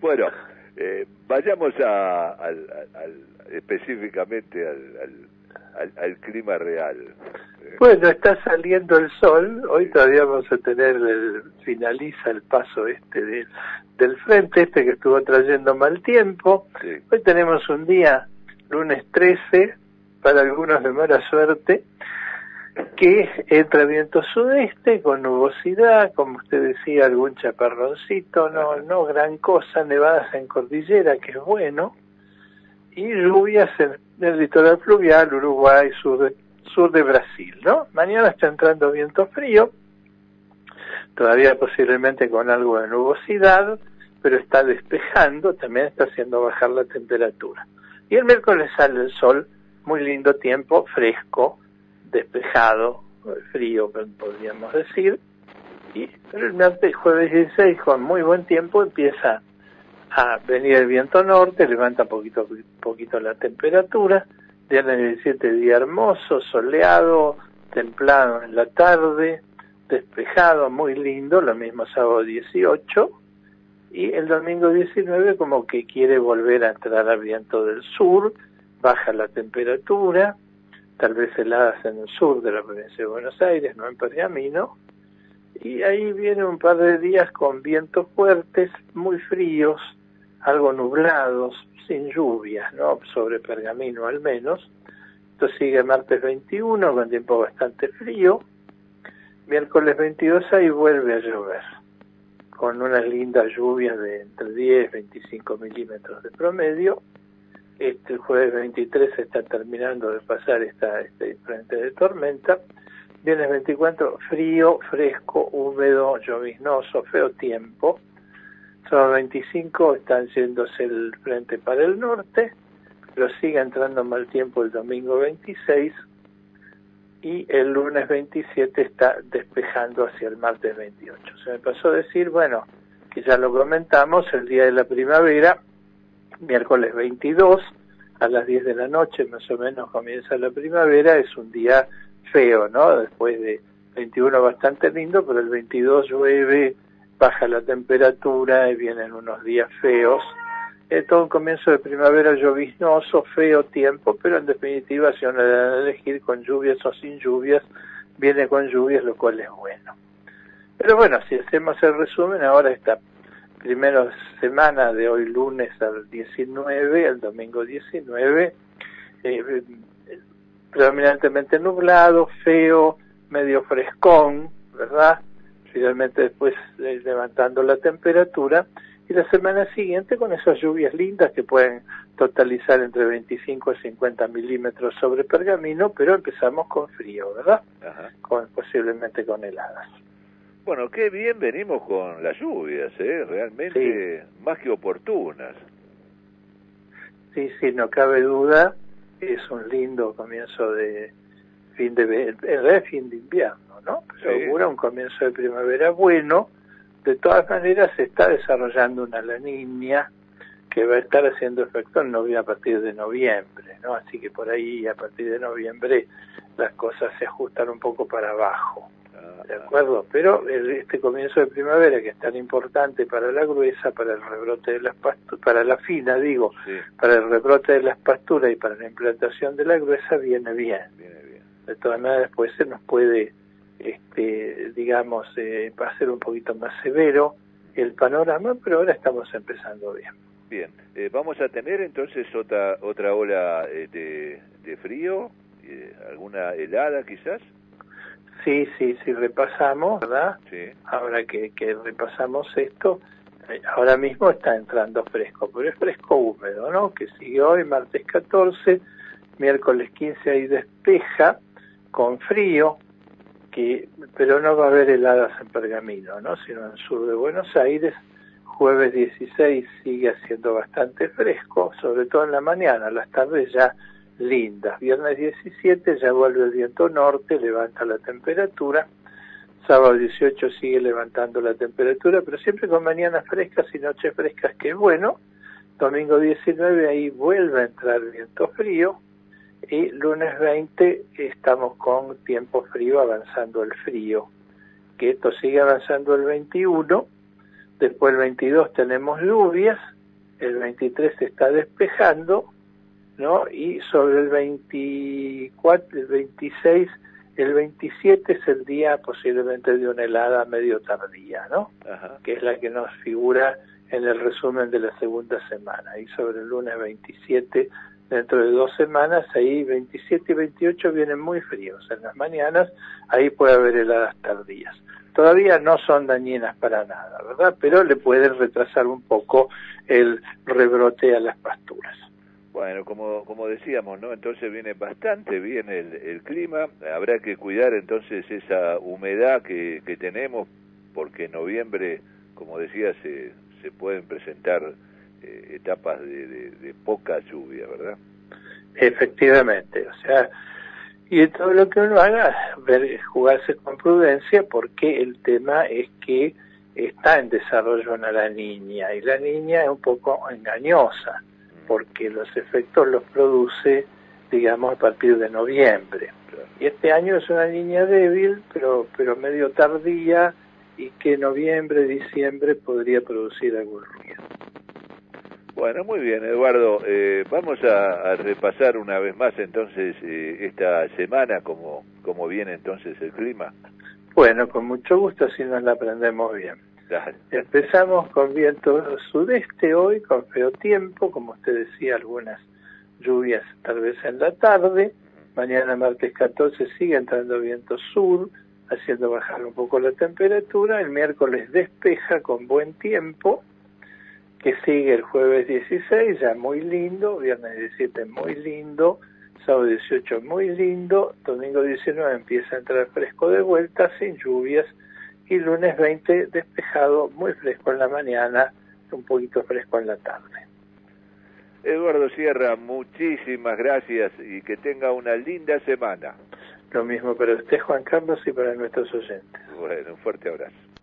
Bueno, vayamos específicamente al clima real. Bueno, está saliendo el sol, hoy todavía vamos a tener, finaliza el paso del frente que estuvo trayendo mal tiempo. Sí. Hoy tenemos un día, lunes 13, para algunos de mala suerte, que entra viento sudeste con nubosidad, como usted decía, algún chaparroncito, no gran cosa, nevadas en cordillera, que es bueno, y lluvias en el litoral fluvial, Uruguay, sur de Brasil, ¿no? Mañana está entrando viento frío, todavía posiblemente con algo de nubosidad, pero está despejando, también está haciendo bajar la temperatura. Y el miércoles sale el sol, muy lindo tiempo, fresco, despejado, frío podríamos decir, y el martes, jueves 16 con muy buen tiempo empieza a venir el viento norte, levanta poquito la temperatura. Viernes 17 día hermoso, soleado, templado en la tarde, despejado, muy lindo, lo mismo sábado 18, y el domingo 19 como que quiere volver a entrar al viento del sur, baja la temperatura, tal vez heladas en el sur de la provincia de Buenos Aires, no en Pergamino, y ahí viene un par de días con vientos fuertes, muy fríos, algo nublados, sin lluvias, ¿no? Sobre Pergamino al menos. Esto sigue martes 21 con tiempo bastante frío. Miércoles 22 ahí vuelve a llover, con unas lindas lluvias de entre 10 y 25 milímetros de promedio. El jueves 23 está terminando de pasar este frente de tormenta. Viernes 24, frío, fresco, húmedo, lloviznoso, feo tiempo. Sábado 25 están yéndose el frente para el norte, pero sigue entrando mal tiempo el domingo 26, y el lunes 27 está despejando hacia el martes 28. Se me pasó a decir, bueno, que ya lo comentamos, el día de la primavera, miércoles 22, a las 10 de la noche más o menos comienza la primavera, es un día feo, ¿no? Después de 21 bastante lindo, pero el 22 llueve, baja la temperatura y vienen unos días feos. Todo un comienzo de primavera lloviznoso, feo tiempo, pero en definitiva si uno le dan a elegir con lluvias o sin lluvias, viene con lluvias, lo cual es bueno. Pero bueno, si hacemos el resumen, ahora esta primera semana de hoy lunes al 19, el domingo 19, predominantemente nublado, feo, medio frescón, ¿verdad? Finalmente después levantando la temperatura, y la semana siguiente con esas lluvias lindas que pueden totalizar entre 25 y 50 milímetros sobre Pergamino, pero empezamos con frío, ¿verdad? Ajá. Posiblemente con heladas. Bueno, qué bien venimos con las lluvias, realmente sí, más que oportunas. Sí, no cabe duda, es un lindo comienzo de fin de invierno, ¿no? Pero Sí. augura un comienzo de primavera bueno. De todas maneras se está desarrollando una La Niña que va a estar haciendo efecto a partir de noviembre, ¿no? Así que por ahí a partir de noviembre las cosas se ajustan un poco para abajo, ¿de acuerdo? Pero este comienzo de primavera, que es tan importante para la gruesa, para el rebrote de las pasturas, para la fina, digo, sí, para el rebrote de las pasturas y para la implantación de la gruesa, viene bien. De todas maneras después se nos puede va a ser un poquito más severo el panorama, pero ahora estamos empezando bien. Bien, vamos a tener entonces otra ola de frío, alguna helada quizás. Sí, repasamos, ¿verdad? Sí. Ahora que repasamos esto, ahora mismo está entrando fresco, pero es fresco húmedo, ¿no? Que sigue hoy, martes 14, miércoles 15 ahí despeja, con frío, pero no va a haber heladas en Pergamino, ¿no? Sino en el sur de Buenos Aires. Jueves 16 sigue haciendo bastante fresco, sobre todo en la mañana, las tardes ya lindas. Viernes 17 ya vuelve el viento norte, levanta la temperatura. Sábado 18 sigue levantando la temperatura, pero siempre con mañanas frescas y noches frescas, que es bueno. Domingo 19 ahí vuelve a entrar viento frío. Y lunes 20 estamos con tiempo frío, avanzando el frío, que esto sigue avanzando el 21, después el 22 tenemos lluvias, el 23 se está despejando, ¿no? Y sobre el 24, el 26, el 27 es el día posiblemente de una helada medio tardía, ¿no? Ajá. Que es la que nos figura en el resumen de la segunda semana. Y sobre el lunes 27, dentro de 2 semanas, ahí 27 y 28 vienen muy fríos. En las mañanas, ahí puede haber heladas tardías. Todavía no son dañinas para nada, ¿verdad? Pero le pueden retrasar un poco el rebrote a las pasturas. Bueno, como decíamos, ¿no? Entonces viene bastante bien el clima. Habrá que cuidar entonces esa humedad que tenemos, porque en noviembre, como decía, se pueden presentar etapas de poca lluvia, ¿verdad? Efectivamente, o sea, y todo lo que uno haga, jugarse con prudencia, porque el tema es que está en desarrollo una la niña, y la niña es un poco engañosa, porque los efectos los produce, digamos, a partir de noviembre. Claro. Y este año es una niña débil, pero medio tardía, y que noviembre, diciembre podría producir algún ruido. Bueno, muy bien, Eduardo. Vamos a repasar una vez más entonces esta semana, como viene entonces el clima. Bueno, con mucho gusto, así nos la aprendemos bien. Dale. Empezamos con viento sudeste hoy, con feo tiempo, como usted decía, algunas lluvias tal vez en la tarde. Mañana martes 14 sigue entrando viento sur, haciendo bajar un poco la temperatura. El miércoles despeja con buen tiempo, que sigue el jueves 16, ya muy lindo, viernes 17 muy lindo, sábado 18 muy lindo, domingo 19 empieza a entrar fresco de vuelta, sin lluvias, y lunes 20 despejado, muy fresco en la mañana, un poquito fresco en la tarde. Eduardo Sierra, muchísimas gracias y que tenga una linda semana. Lo mismo para usted, Juan Carlos, y para nuestros oyentes. Bueno, un fuerte abrazo.